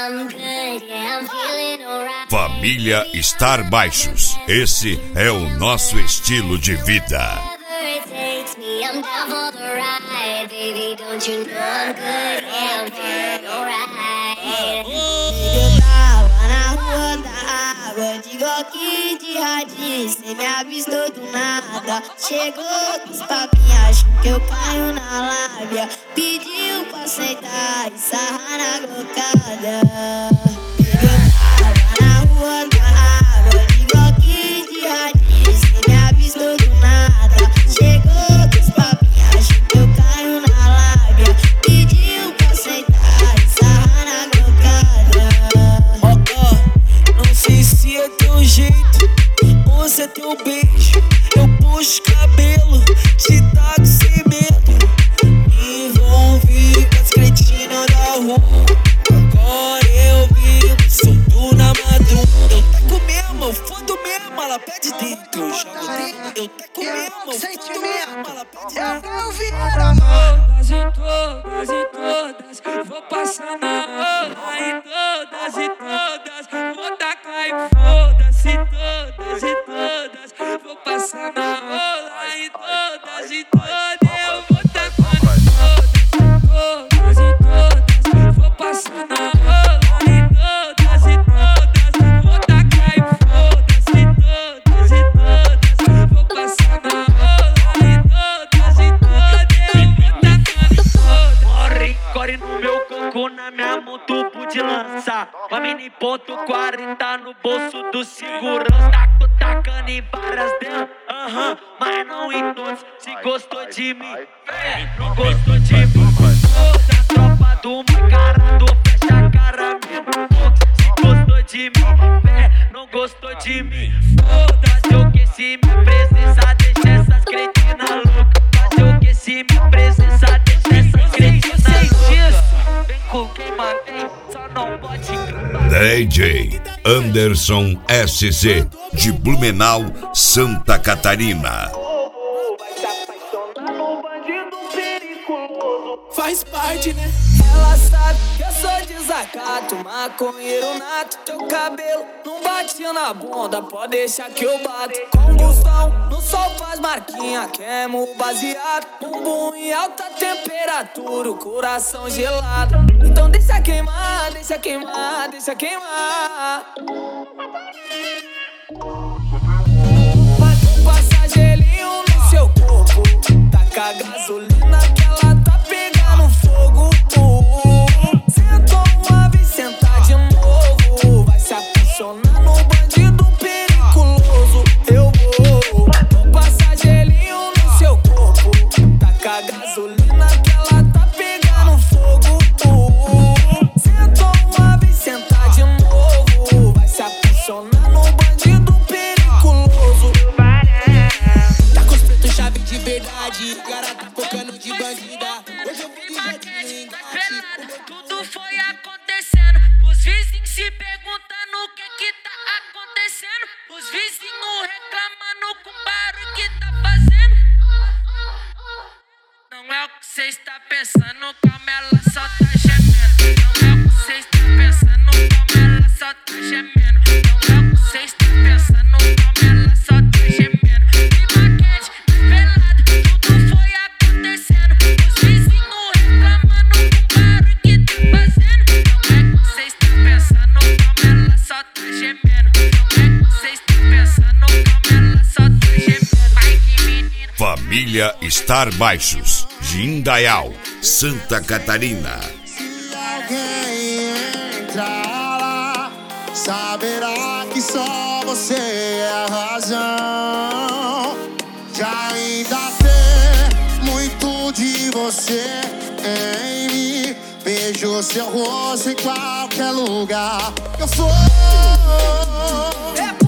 Família Star Baixos. Esse é o nosso estilo de vida. Digo aqui de radinho, cê me avistou do nada. Chegou com os papinhos, acho que eu caio na lábia. Pediu pra sentar e sarrar na glocada. Eu tava na rua da água. Digo aqui de radinho, cê me avistou do nada. Chegou com os papinhos, acho que eu caio na lábia. Pediu pra sentar e sarrar na glocada. Não sei se é teu jeito ou se é teu beijo. Eu puxo cabelo, te taco sem medo. Me envolvi com as cretinas da rua. Agora eu vivo, solto na madruga. Eu taco mesmo, eu fodo mesmo, ela pede dentro. Eu jogo dentro, eu taco mesmo, eu fodo mesmo, ela pede dentro. Eu vi todas e todas, vou passar na rola. Em todas e todas, vou tacar e foda-se. Todas e todas, vou passar na rola. Em todas e todas, eu vou tacar em todas e todas, vou passar na rola. Em todas e todas, vou tacar e foda-se. Todas e todas, vou passar na rola. Em todas e todas, eu vou tacar em todas. Morre, corre no meu coco, na minha mão tubo de lança. Uma mini ponto 40 no bolso do segurança. Tô tacando em várias delas, mas não em todos. Se gostou de mim, não gostou de mim. Toda a tropa do Macarado, fecha a cara mesmo. Se gostou de mim, não gostou de mim. Foda-se o que se minha presença deixa essas cretinas loucas. Fazer o que se minha presença deixa essas cretinas loucas. Vem com quem mantém, só não pode enganar. DJ Anderson SC de Blumenau, Santa Catarina. Faz parte, né? Ela sabe que eu sou desacato, maconheiro nato. Teu cabelo não bate na bunda, pode deixar que eu bato. Combustão, no sol faz marquinha, queimo o baseado. Bumbum em alta temperatura, o coração gelado. Então deixa queimar, deixa queimar, deixa queimar. Vou passar gelinho no seu corpo, taca gasolina que ela tá pegando fogo. Sentou uma vez, sentar de novo. Vai se apaixonar no bandido periculoso. Eu vou passar gelinho no seu corpo, taca gasolina que ela tá pegando fogo. Sentou uma vez, sentar de novo. Vai se apaixonar no bandido periculoso. Tá com os pretos chave de verdade, o cara tá focando de bandida. Hoje eu vou de jeito engate. Tudo foi acontecendo, os vizinhos se perguntando o que tá acontecendo. Os vizinhos reclamando com o barulho que tá fazendo. Não é o que cê está pensando, como ela só tá gemendo. Não é o que cê está pensando, como ela só tá gemendo. Não é o que cê está pensando, como ela só tá gemendo. De maquete, pelado, tudo foi acontecendo. Os vizinhos reclamando com o barulho que tá fazendo. Não é o que cê está pensando, como ela só tá gemendo. Não é o que cê está pensando, como ela só tá gemendo. Ai que menina. Família Star Baixos de Indaial, Santa Catarina. Se alguém entrar lá, saberá que só você é a razão de ainda ter muito de você em mim. Vejo seu rosto em qualquer lugar que eu for.